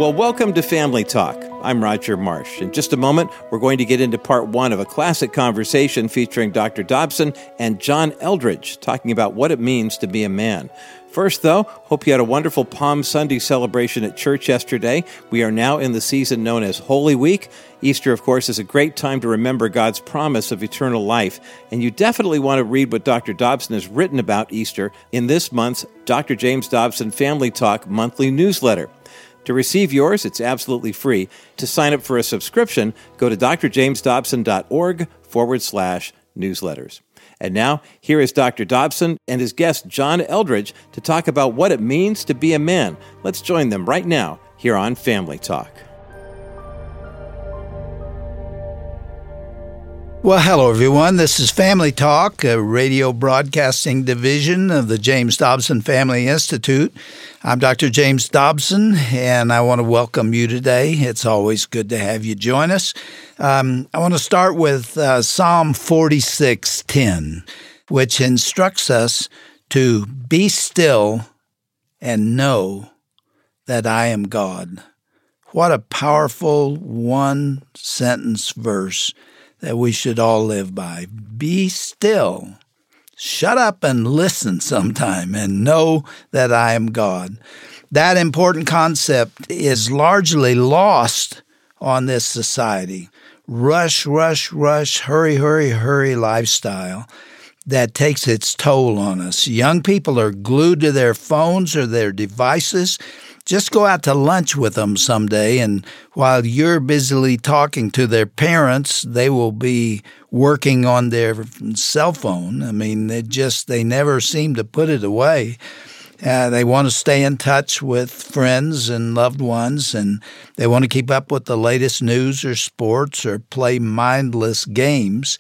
Well, welcome to Family Talk. I'm Roger Marsh. In just a moment, we're going to get into part one of a classic conversation featuring Dr. Dobson and John Eldredge, talking about what it means to be a man. First, though, hope you had a wonderful Palm Sunday celebration at church yesterday. We are now in the season known as Holy Week. Easter, of course, is a great time to remember God's promise of eternal life. And you definitely want to read what Dr. Dobson has written about Easter in this month's Dr. James Dobson Family Talk monthly newsletter. To receive yours, it's absolutely free. To sign up for a subscription, go to drjamesdobson.org/newsletters. And now, here is Dr. Dobson and his guest, John Eldredge, to talk about what it means to be a man. Let's join them right now here on Family Talk. Well, hello, everyone. This is Family Talk, a radio broadcasting division of the James Dobson Family Institute. I'm Dr. James Dobson, and I want to welcome you today. It's always good to have you join us. I want to start with Psalm 46:10, which instructs us to be still and know that I am God. What a powerful one-sentence verse that we should all live by. Be still. Shut up and listen sometime and know that I am God. That important concept is largely lost on this society. Rush, rush, rush, hurry, hurry, hurry lifestyle that takes its toll on us. Young people are glued to their phones or their devices. Just go out to lunch with them someday, and while you're busily talking to their parents, they will be working on their cell phone. I mean, they never seem to put it away. They want to stay in touch with friends and loved ones, and they want to keep up with the latest news or sports or play mindless games.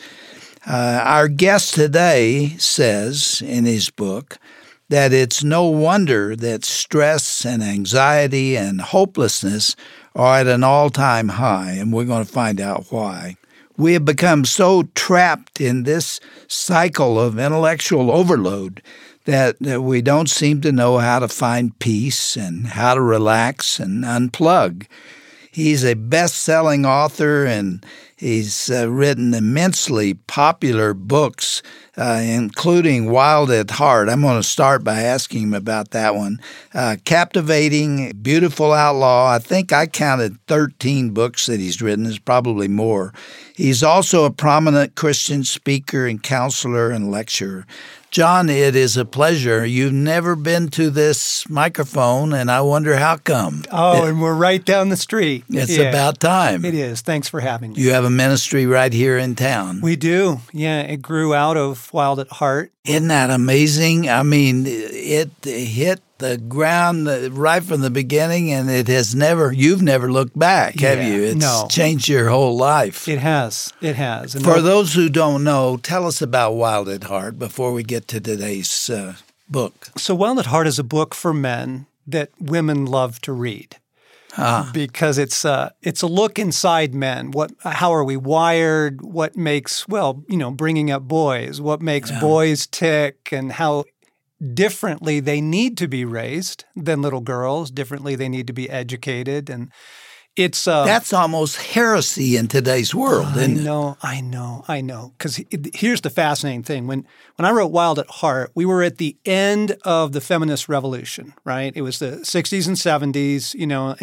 Our guest today says in his book that it's no wonder that stress and anxiety and hopelessness are at an all-time high, and we're going to find out why. We have become so trapped in this cycle of intellectual overload that we don't seem to know how to find peace and how to relax and unplug. He's a best-selling author, and he's written immensely popular books, including Wild at Heart. I'm going to start by asking him about that one. Captivating, Beautiful Outlaw. I think I counted 13 books that he's written. There's probably more. He's also a prominent Christian speaker and counselor and lecturer. John, it is a pleasure. You've never been to this microphone, and I wonder how come. Oh, and we're right down the street. It's about time. It is. Thanks for having me. You have a ministry right here in town. We do. Yeah, it grew out of Wild at Heart. Isn't that amazing? I mean, it hit the ground right from the beginning, and you've never looked back, have you? It's changed your whole life. It has. It has. And for those who don't know, tell us about Wild at Heart before we get to today's book. So Wild at Heart is a book for men that women love to read. Because it's a look inside men. How are we wired? What makes, bringing up boys, what makes boys tick, and how differently they need to be raised than little girls, differently they need to be educated. And it's that's almost heresy in today's world, isn't it? I know. Because here's the fascinating thing. When I wrote Wild at Heart, we were at the end of the feminist revolution, right? It was the 60s and 70s,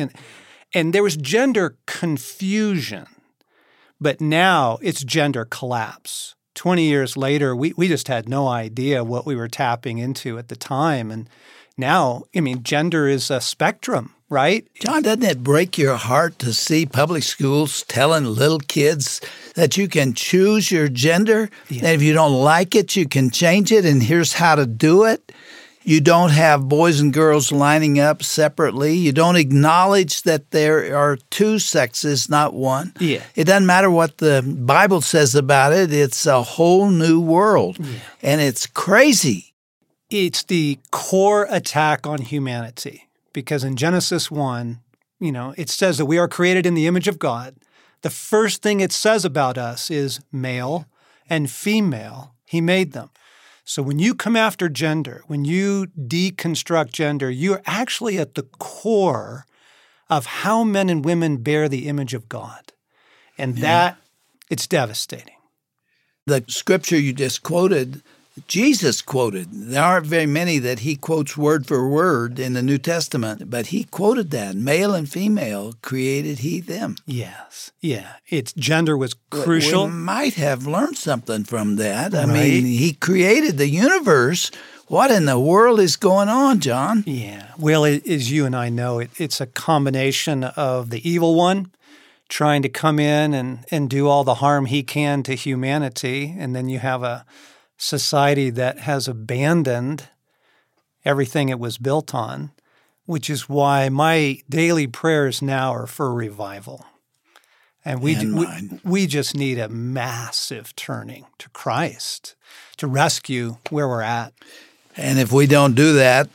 and there was gender confusion. But now it's gender collapse. 20 years later, we just had no idea what we were tapping into at the time. And now, gender is a spectrum, right? John, doesn't it break your heart to see public schools telling little kids that you can choose your gender? Yeah. And if you don't like it, you can change it, and here's how to do it. You don't have boys and girls lining up separately. You don't acknowledge that there are two sexes, not one. Yeah. It doesn't matter what the Bible says about it. It's a whole new world, and it's crazy. It's the core attack on humanity, because in Genesis 1, it says that we are created in the image of God. The first thing it says about us is male and female, he made them. So when you come after gender, when you deconstruct gender, you're actually at the core of how men and women bear the image of God. And it's devastating. The scripture you just quoted, Jesus quoted. There aren't very many that he quotes word for word in the New Testament, but he quoted that. Male and female created he them. Yes. Yeah. Its gender was crucial. We might have learned something from that. I mean, he created the universe. What in the world is going on, John? Yeah. Well, as you and I know, it's a combination of the evil one trying to come in and do all the harm he can to humanity, and then you have a society that has abandoned everything it was built on, which is why my daily prayers now are for revival. And we just need a massive turning to Christ to rescue where we're at. And if we don't do that,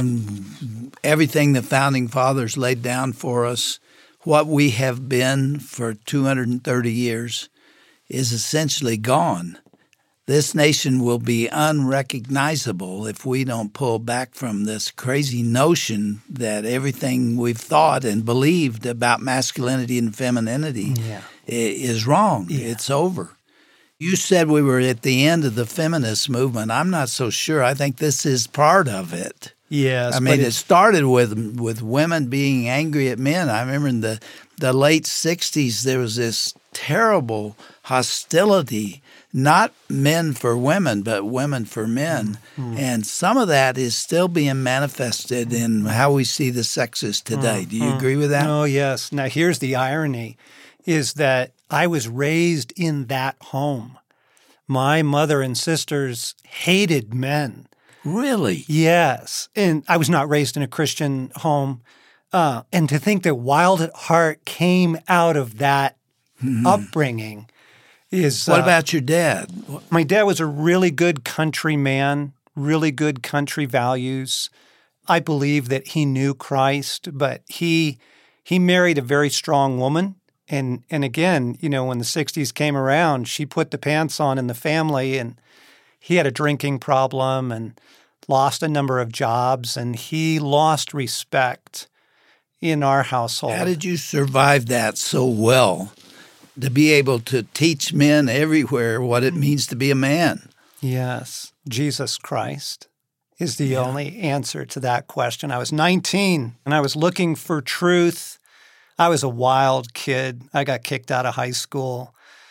everything the Founding Fathers laid down for us, what we have been for 230 years, is essentially gone. This nation will be unrecognizable if we don't pull back from this crazy notion that everything we've thought and believed about masculinity and femininity is wrong. Yeah. It's over. You said we were at the end of the feminist movement. I'm not so sure. I think this is part of it. Yes. I mean, it started with women being angry at men. I remember in the late 60s, there was this terrible hostility, not men for women, but women for men. Mm-hmm. And some of that is still being manifested in how we see the sexes today. Do you agree with that? Oh, yes. Now, here's the irony, is that I was raised in that home. My mother and sisters hated men. Really? Yes. And I was not raised in a Christian home. And to think that Wild at Heart came out of that upbringing is... What about your dad? My dad was a really good country man, really good country values. I believe that he knew Christ, but he married a very strong woman. And again, you know, when the 60s came around, she put the pants on in the family, and he had a drinking problem and lost a number of jobs, and he lost respect in our household. How did you survive that so well, to be able to teach men everywhere what it means to be a man? Yes, Jesus Christ is the only answer to that question. I was 19, and I was looking for truth. I was a wild kid. I got kicked out of high school.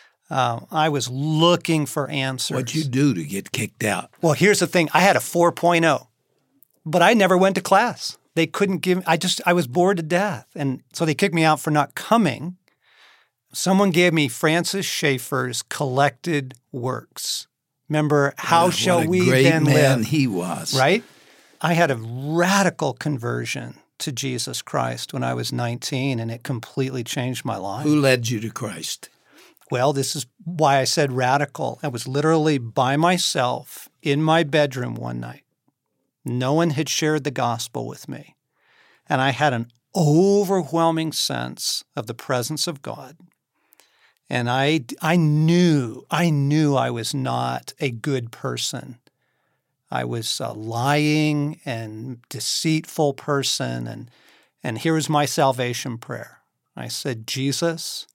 I was looking for answers. What'd you do to get kicked out? Well, here's the thing. I had a 4.0, but I never went to class. They couldn't give – I was bored to death. And so they kicked me out for not coming. Someone gave me Francis Schaeffer's collected works. Remember, How Shall We Then Live? What a great man he was. Right? I had a radical conversion to Jesus Christ when I was 19, and it completely changed my life. Who led you to Christ? Well, this is why I said radical. I was literally by myself in my bedroom one night. No one had shared the gospel with me. And I had an overwhelming sense of the presence of God. And I knew I was not a good person. I was a lying and deceitful person. And here was my salvation prayer. I said, Jesus,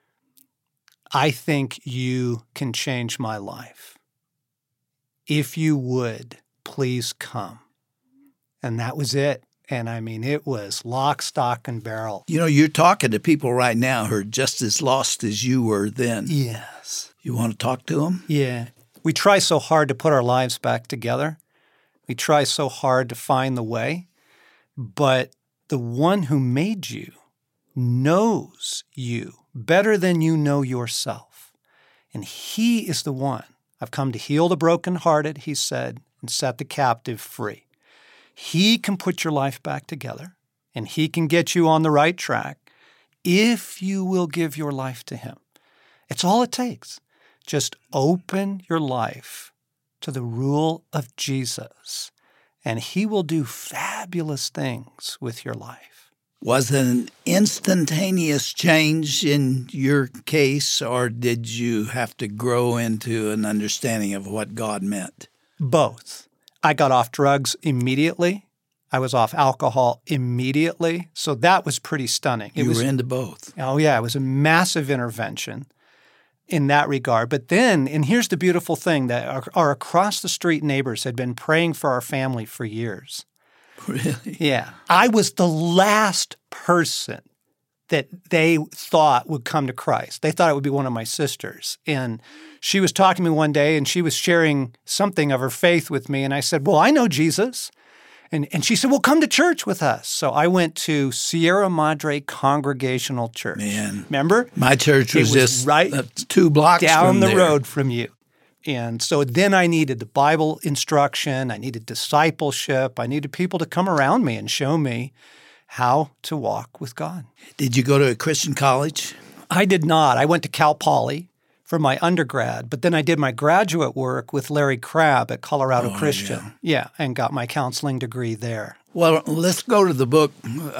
I think you can change my life. If you would, please come. And that was it. And I mean, it was lock, stock, and barrel. You know, you're talking to people right now who are just as lost as you were then. Yes. You want to talk to them? Yeah. We try so hard to put our lives back together. We try so hard to find the way. But the one who made you knows you better than you know yourself. And he is the one. I've come to heal the brokenhearted, he said, and set the captive free. He can put your life back together, and he can get you on the right track if you will give your life to him. It's all it takes. Just open your life to the rule of Jesus, and he will do fabulous things with your life. Was it an instantaneous change in your case, or did you have to grow into an understanding of what God meant? Both. I got off drugs immediately. I was off alcohol immediately. So that was pretty stunning. You were into both. Oh, yeah. It was a massive intervention in that regard. But then, and here's the beautiful thing, that our across-the-street neighbors had been praying for our family for years. Really? Yeah. I was the last person that they thought would come to Christ. They thought it would be one of my sisters. And she was talking to me one day, and she was sharing something of her faith with me. And I said, well, I know Jesus. And she said, well, come to church with us. So I went to Sierra Madre Congregational Church. Man. Remember? My church was just right 2 blocks down from the there. road from you. And so then I needed the Bible instruction. I needed discipleship. I needed people to come around me and show me how to walk with God. Did you go to a Christian college? I did not. I went to Cal Poly for my undergrad, but then I did my graduate work with Larry Crabb at Colorado Christian. Yeah, and got my counseling degree there. Well, let's go to the book,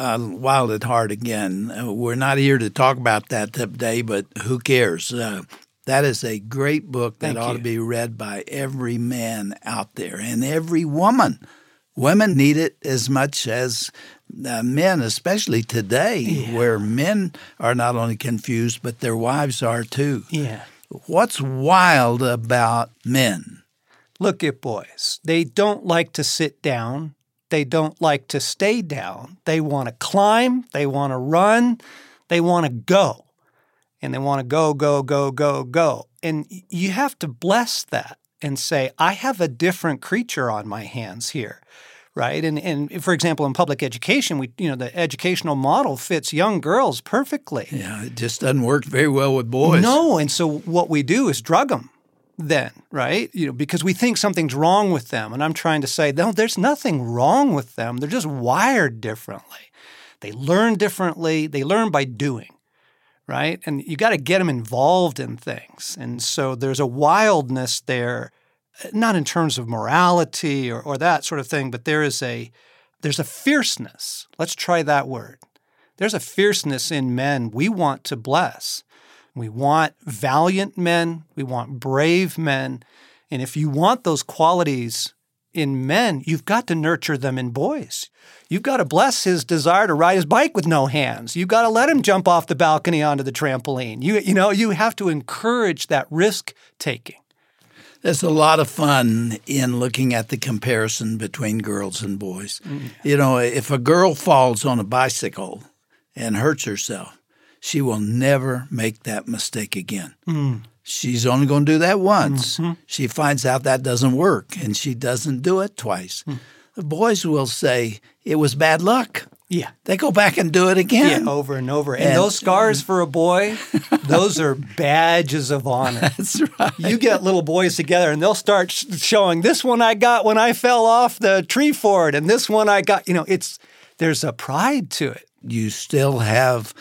Wild at Heart again. We're not here to talk about that today, but who cares? That is a great book that ought to be read by every man out there and every woman. Women need it as much as men, especially today, where men are not only confused, but their wives are too. Yeah. What's wild about men? Look at boys. They don't like to sit down. They don't like to stay down. They want to climb. They want to run. They want to go. And they want to go, go, go, go, go. And you have to bless that and say, I have a different creature on my hands here. Right. And for example, in public education, the educational model fits young girls perfectly. Yeah, it just doesn't work very well with boys. No. And so what we do is drug them then, right? Because we think something's wrong with them. And I'm trying to say, no, there's nothing wrong with them. They're just wired differently. They learn differently. They learn by doing. Right. And you got to get them involved in things. And so there's a wildness there. Not in terms of morality or that sort of thing, but there's a fierceness. Let's try that word. There's a fierceness in men we want to bless. We want valiant men. We want brave men. And if you want those qualities in men, you've got to nurture them in boys. You've got to bless his desire to ride his bike with no hands. You've got to let him jump off the balcony onto the trampoline. You have to encourage that risk-taking. There's a lot of fun in looking at the comparison between girls and boys. Mm-hmm. If a girl falls on a bicycle and hurts herself, she will never make that mistake again. Mm. She's only going to do that once. Mm-hmm. She finds out that doesn't work, and she doesn't do it twice. Mm. The boys will say, it was bad luck. Yeah. They go back and do it again. Yeah, over and over. And those scars for a boy, those are badges of honor. That's right. You get little boys together and they'll start showing, this one I got when I fell off the tree fort, and this one I got, there's a pride to it. You still have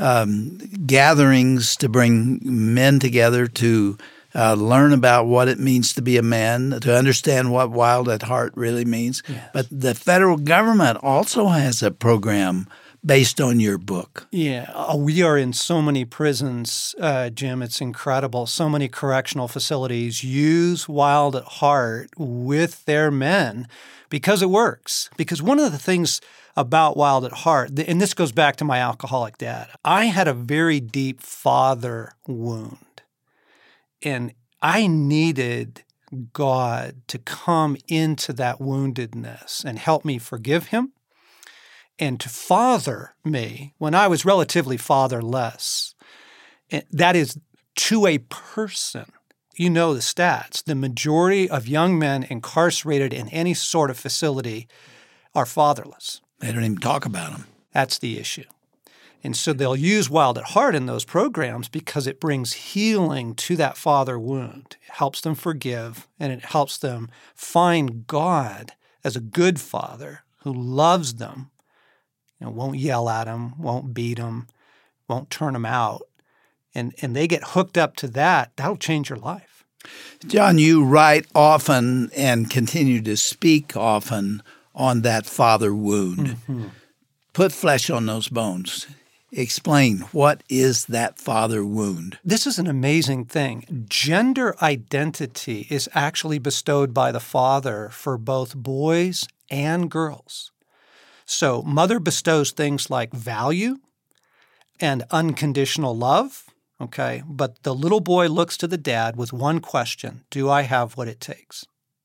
gatherings to bring men together to learn about what it means to be a man, to understand what Wild at Heart really means. Yes. But the federal government also has a program based on your book. Yeah. We are in so many prisons, Jim. It's incredible. So many correctional facilities use Wild at Heart with their men because it works. Because one of the things about Wild at Heart, and this goes back to my alcoholic dad, I had a very deep father wound. And I needed God to come into that woundedness and help me forgive him and to father me when I was relatively fatherless. And that is to a person. You know the stats. The majority of young men incarcerated in any sort of facility are fatherless. They don't even talk about them. That's the issue. And so they'll use Wild at Heart in those programs because it brings healing to that father wound. It helps them forgive, and it helps them find God as a good father who loves them, won't yell at them, won't beat them, won't turn them out. And they get hooked up to that. That'll change your life. John, you write often and continue to speak often on that father wound. Mm-hmm. Put flesh on those bones. Explain, what is that father wound? This is an amazing thing. Gender identity is actually bestowed by the father for both boys and girls. So mother bestows things like value and unconditional love, okay? But the little boy looks to the dad with one question: do I have what it takes?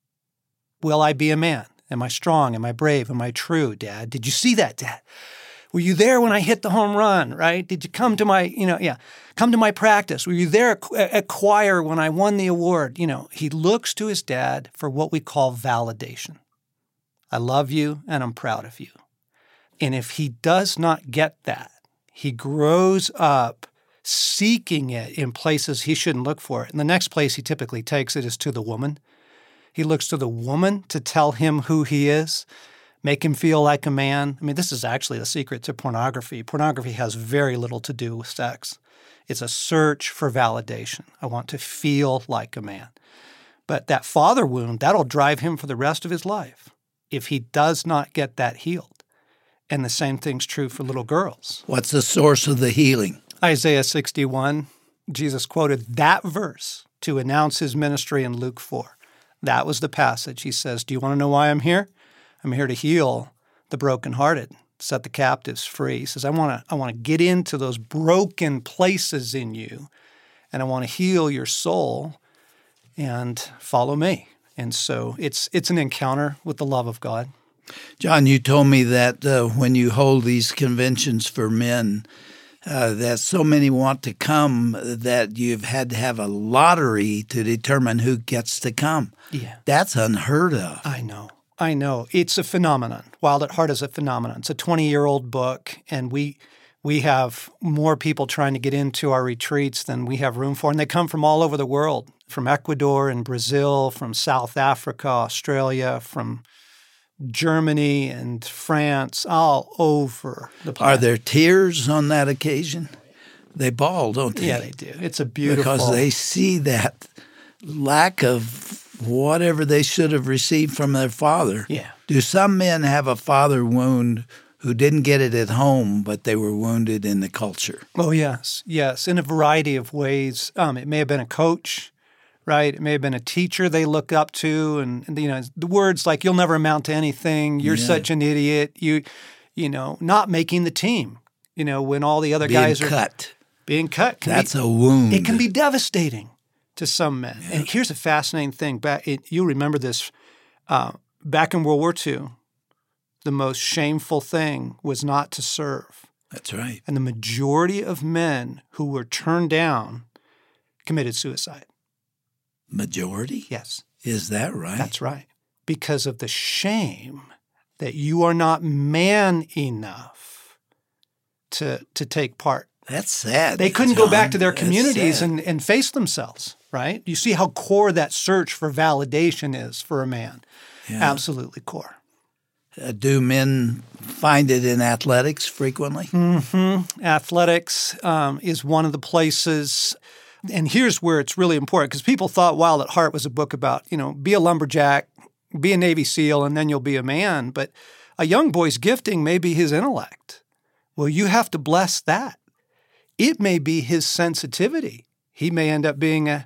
Will I be a man? Am I strong? Am I brave? Am I true, Dad? Did you see that, Dad? Were you there when I hit the home run, right? Did you come to my, come to my practice? Were you there at choir when I won the award? He looks to his dad for what we call validation. I love you and I'm proud of you. And if he does not get that, he grows up seeking it in places he shouldn't look for it. And the next place he typically takes it is to the woman. He looks to the woman to tell him who he is, make him feel like a man. I mean, this is actually the secret to pornography. Pornography has very little to do with sex. It's a search for validation. I want to feel like a man. But that father wound, that'll drive him for the rest of his life if he does not get that healed. And the same thing's true for little girls. What's the source of the healing? Isaiah 61, Jesus quoted that verse to announce his ministry in Luke 4. That was the passage. He says, do you want to know why I'm here? I'm here to heal the brokenhearted, set the captives free. He says, I want to get into those broken places in you, and I want to heal your soul, and follow me. And so it's an encounter with the love of God. John, you told me that when you hold these conventions for men, that so many want to come that you've had to have a lottery to determine who gets to come. Yeah. That's unheard of. I know. It's a phenomenon. Wild at Heart is a phenomenon. It's a 20-year-old book, and we have more people trying to get into our retreats than we have room for. And they come from all over the world, from Ecuador and Brazil, from South Africa, Australia, from Germany and France, all over the planet. Are there tears on that occasion? They bawl, don't they? Yeah, they do. It's a beautiful... Because they see that lack of whatever they should have received from their father. Yeah. Do some men have a father wound who didn't get it at home, but they were wounded in the culture? Oh, yes, in a variety of ways. It may have been a coach, right? It may have been a teacher they look up to, and the words like "you'll never amount to anything," "you're such an idiot," not making the team. When all the other guys are being cut. That's a wound. It can be devastating to some men. Yeah. And here's a fascinating thing. You remember this. Back in World War II, the most shameful thing was not to serve. That's right. And the majority of men who were turned down committed suicide. Majority? Yes. Is that right? That's right. Because of the shame that you are not man enough to take part. That's sad. They couldn't go back to their communities and face themselves, right? You see how core that search for validation is for a man. Yeah. Absolutely core. Do men find it in athletics frequently? Mm-hmm. Athletics is one of the places. And here's where it's really important, because people thought Wild at Heart was a book about, be a lumberjack, be a Navy SEAL, and then you'll be a man. But a young boy's gifting may be his intellect. Well, you have to bless that. It may be his sensitivity. He may end up being a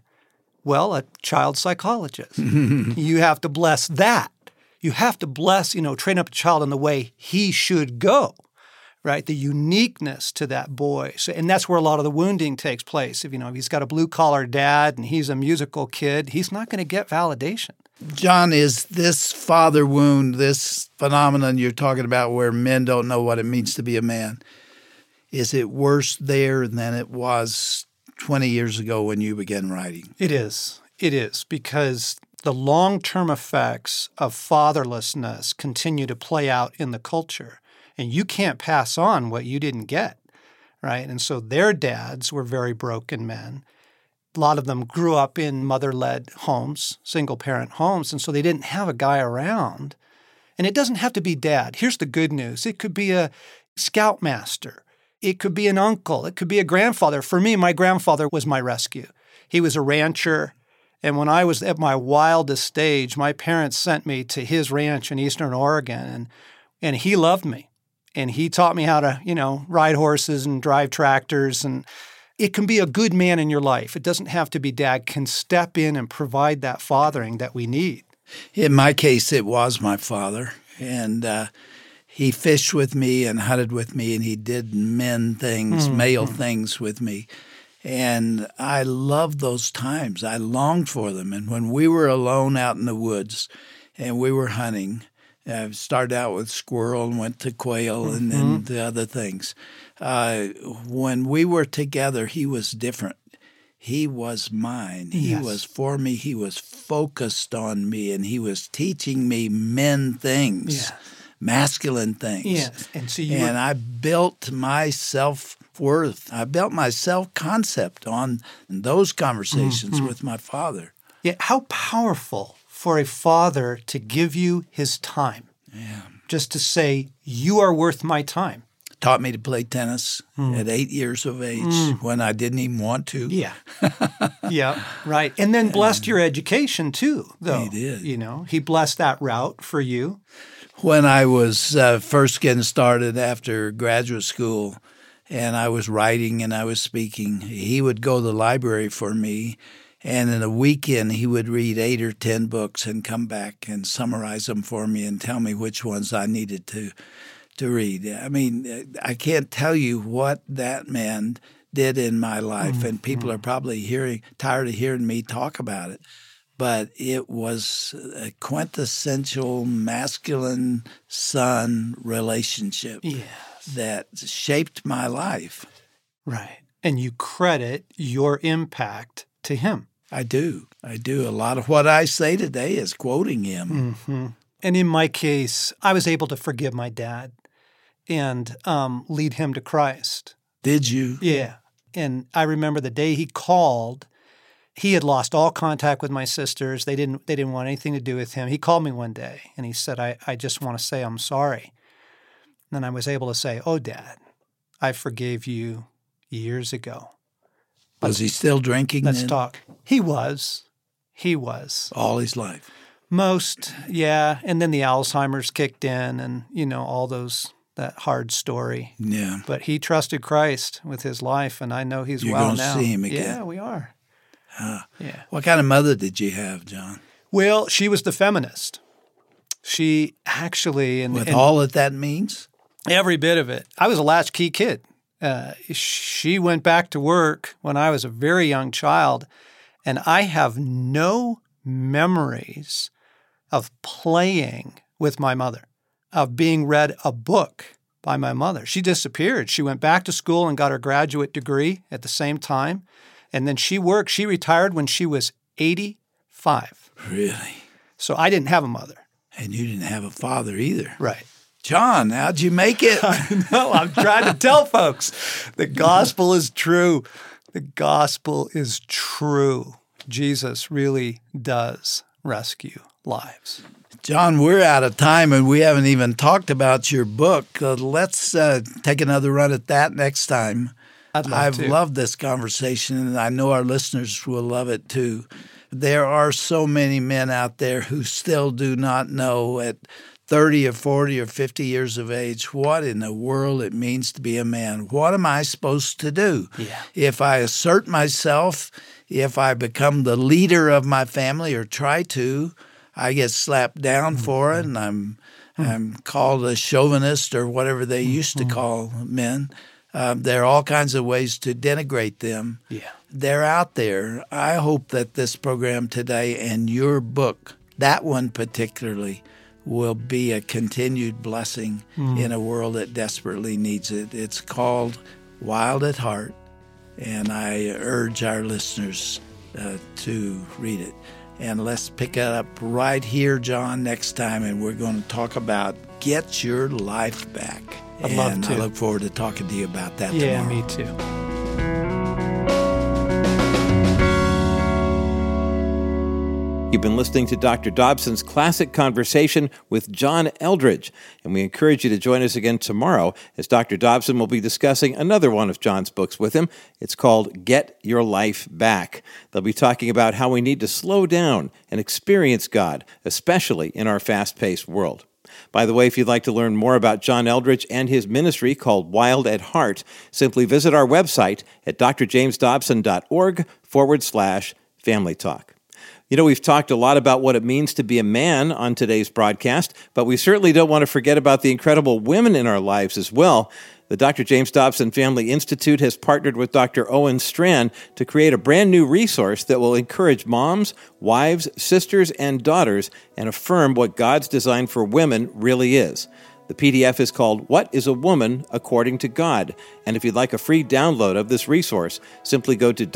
child psychologist. You have to bless that. You have to bless, train up a child in the way he should go. Right, the uniqueness to that boy. So, and that's where a lot of the wounding takes place. If he's got a blue-collar dad and he's a musical kid, he's not going to get validation. John, is this father wound, this phenomenon you're talking about where men don't know what it means to be a man, is it worse there than it was 20 years ago when you began writing? It is. It is, because the long-term effects of fatherlessness continue to play out in the culture. And you can't pass on what you didn't get, right? And so their dads were very broken men. A lot of them grew up in mother-led homes, single-parent homes, and so they didn't have a guy around. And it doesn't have to be dad. Here's the good news. It could be a scoutmaster. It could be an uncle. It could be a grandfather. For me, my grandfather was my rescue. He was a rancher. And when I was at my wildest stage, my parents sent me to his ranch in eastern Oregon, and he loved me. And he taught me how to, ride horses and drive tractors. And it can be a good man in your life. It doesn't have to be dad. Can step in and provide that fathering that we need. In my case, it was my father. And He fished with me and hunted with me, and he did men things, male things with me. And I loved those times. I longed for them. And when we were alone out in the woods and we were hunting, I started out with squirrel and went to quail and then the other things. When we were together, he was different. He was mine. He was for me. He was focused on me, and he was teaching me men things, masculine things. Yes. And I built my self-worth. I built my self-concept on those conversations with my father. Yeah, how powerful for a father to give you his time. Yeah. Just to say, you are worth my time. Taught me to play tennis at 8 years of age when I didn't even want to. Yeah. Yeah, right. And then blessed your education too, though. He did. You know, he blessed that route for you. When I was first getting started after graduate school and I was writing and I was speaking, he would go to the library for me. And in a weekend, he would read 8 or 10 books and come back and summarize them for me and tell me which ones I needed to read. I mean, I can't tell you what that man did in my life, and people are probably tired of hearing me talk about it. But it was a quintessential masculine son relationship that shaped my life. Right. And you credit your impact to him. I do. A lot of what I say today is quoting him. And in my case, I was able to forgive my dad and lead him to Christ. Did you? Yeah. And I remember the day he called, he had lost all contact with my sisters. They didn't want anything to do with him. He called me one day and he said, I just want to say I'm sorry. And I was able to say, oh, Dad, I forgave you years ago. Was he still drinking Let's then? talk. He was. All his life. Most, yeah. And then the Alzheimer's kicked in and, all that hard story. Yeah. But he trusted Christ with his life, and I know he's You're well gonna now. see him again. Yeah, we are. Yeah. What kind of mother did you have, John? Well, she was the feminist. She actually, With all that means? Every bit of it. I was a latchkey kid. She went back to work when I was a very young child, and I have no memories of playing with my mother, of being read a book by my mother. She disappeared. She went back to school and got her graduate degree at the same time, and then she worked. She retired when she was 85. Really? So I didn't have a mother. And you didn't have a father either. Right. John, how'd you make it? No, I'm trying to tell folks the gospel is true. The gospel is true. Jesus really does rescue lives. John, we're out of time and we haven't even talked about your book. Let's take another run at that next time. I've loved this conversation and I know our listeners will love it too. There are so many men out there who still do not know at 30 or 40 or 50 years of age what in the world it means to be a man. What am I supposed to do? Yeah. If I assert myself, if I become the leader of my family or try to, I get slapped down for it and I'm called a chauvinist or whatever they used to call men. There are all kinds of ways to denigrate them. Yeah. They're out there. I hope that this program today and your book, that one particularly, will be a continued blessing in a world that desperately needs it. It's called Wild at Heart, and I urge our listeners to read it. And let's pick it up right here, John, next time, and we're going to talk about Get Your Life Back. I'd love to. I look forward to talking to you about that tomorrow. tomorrow. Yeah, me too. You've been listening to Dr. Dobson's classic conversation with John Eldredge, and we encourage you to join us again tomorrow as Dr. Dobson will be discussing another one of John's books with him. It's called Get Your Life Back. They'll be talking about how we need to slow down and experience God, especially in our fast-paced world. By the way, if you'd like to learn more about John Eldredge and his ministry called Wild at Heart, simply visit our website at drjamesdobson.org/Family Talk. You know, we've talked a lot about what it means to be a man on today's broadcast, but we certainly don't want to forget about the incredible women in our lives as well. The Dr. James Dobson Family Institute has partnered with Dr. Owen Strachan to create a brand new resource that will encourage moms, wives, sisters, and daughters and affirm what God's design for women really is. The PDF is called What is a Woman According to God? And if you'd like a free download of this resource, simply go to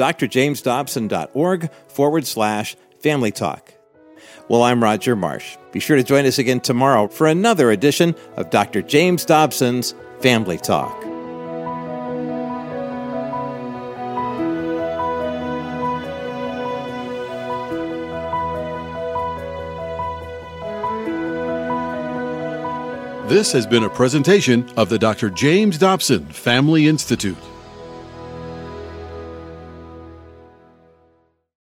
drjamesdobson.org/Family Talk. Well, I'm Roger Marsh. Be sure to join us again tomorrow for another edition of Dr. James Dobson's Family Talk. This has been a presentation of the Dr. James Dobson Family Institute.